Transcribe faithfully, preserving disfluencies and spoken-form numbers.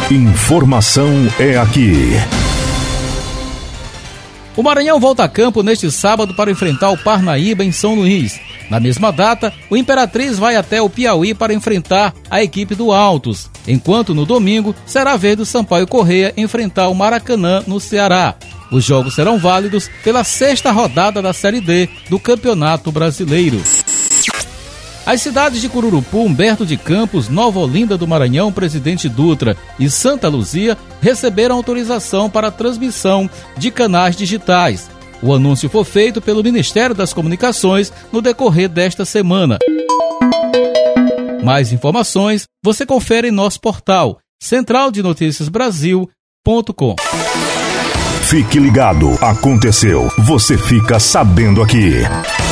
Informação é aqui. O Maranhão volta a campo neste sábado para enfrentar o Parnaíba em São Luís. Na mesma data, o Imperatriz vai até o Piauí para enfrentar a equipe do Altos, enquanto no domingo será a vez do Sampaio Corrêa enfrentar o Maracanã no Ceará. Os jogos serão válidos pela sexta rodada da Série D do Campeonato Brasileiro. As cidades de Cururupu, Humberto de Campos, Nova Olinda do Maranhão, Presidente Dutra e Santa Luzia receberam autorização para a transmissão de canais digitais. O anúncio foi feito pelo Ministério das Comunicações no decorrer desta semana. Mais informações você confere em nosso portal central de notícias brasil ponto com. Fique ligado, aconteceu, você fica sabendo aqui.